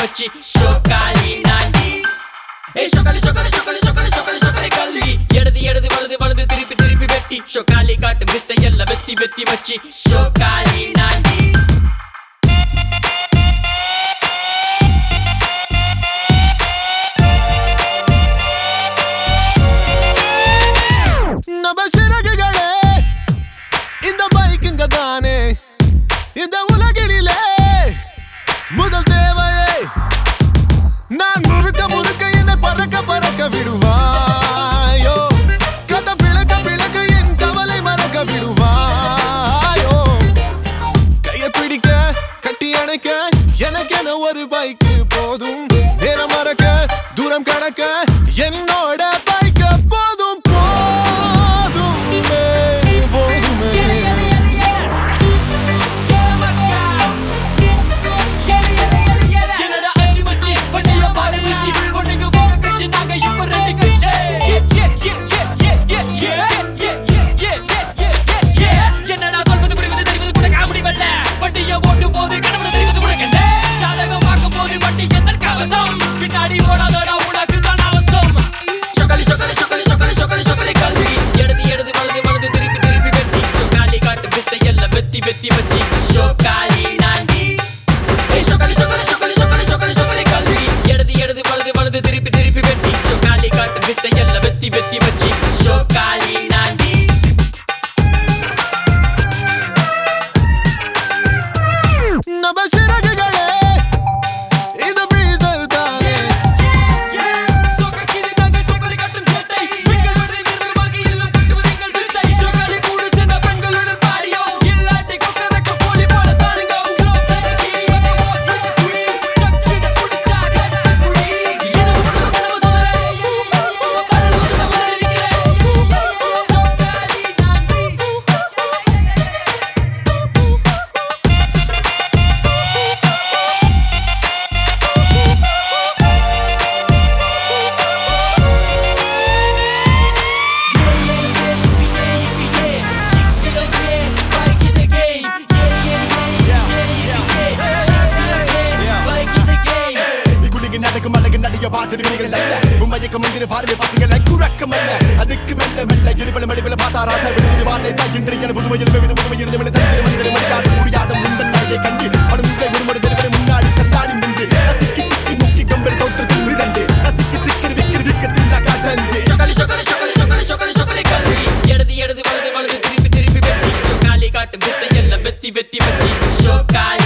மச்சி ஷோக்காலி நாண்டி ஏ ஷோக்காலி ஷோக்காலி ஷோக்காலி ஷோக்காலி ஷோக்காலி ஷோக்காலி கல்லி இடது இடது வலது வலது திருப்பி திருப்பி வெட்டி ஷோக்காலி காட்டு வித்தை எல்லாம் வெத்தி வெத்தி மச்சி ஷோக்காலி நாண்டி நம்ம சிறகுகளே இந்த பைக்குங்க தானே இந்த உலகிலே முதல் தேவையே நான் முறுக்க முறுக்க என்னை பறக்க பறக்க விடுவாயோ கதை பிளக்க பிளக்க என் கவலை மறக்க விடுவாயோ கையை பிடிக்க கட்டி அணைக்க எனக்கென ஒரு பைக்கு போதும் நேரம் மறக்க தூரம் கடக்க என்னோட பைக்க போதும் போதுமே போதுமே பின்னாடி ஓடாதடா உனக்கு தான் அவசரம் ஷோக்காலி ஷோக்காலி ஷோக்காலி ஷோக்காலி ஷோக்காலி ஷோக்காலி கல்லி இடது இடது வலது வலது திருப்பி திருப்பி வெட்டி ஷோக்காலி காட்டு வித்தை எல்லாம் வெத்தி வெத்தி வெத்தி ஷோக்காலி நாண்டி ஏ ஷோக்காலி ஷோக்காலி ஷோக்காலி ஷோக்காலி ஷோக்காலி ஷோக்காலி கல்லி இடது இடது வலது வலது திருப்பி திருப்பி வெட்டி ஷோக்காலி காட்டு வித்தை எல்லாம் வெத்தி வெத்தி வெத்தி ஷோக்காலி நாண்டி நம்ம சிறகுகளே இந்த பிரீசர் தானே பார்வை பசங்களை குறக்கமல்ல அதுக்கு மெல்ல மெல்ல இடுபல மடிபல பார்த்தாராச விடுது வார்த்தை சாகின்றீங்க புதுமையில் புதுமையில் முடியாத முந்தன் நாயை கண்டு அடுமுறை முழுமடு தெளிவதை முன்னாடி தந்தாடி நின்று நசிக்கி திக்கி முக்கி கம்பெனி தோற்றத்தில் மிருதண்டு நசிக்கி திக்கிற விக்கிற விக்கத்தில் காட்டந்து ஷோக்காலி ஷோக்காலி ஷோக்காலி ஷோக்காலி ஷோக்காலி ஷோக்காலி கல்லி இடது இடது வலது வலது திருப்பி திருப்பி வெட்டி ஷோக்காலி காட்டு வித்தை எல்லாம் வெத்தி வெத்தி வெத்தி ஷோக்காலி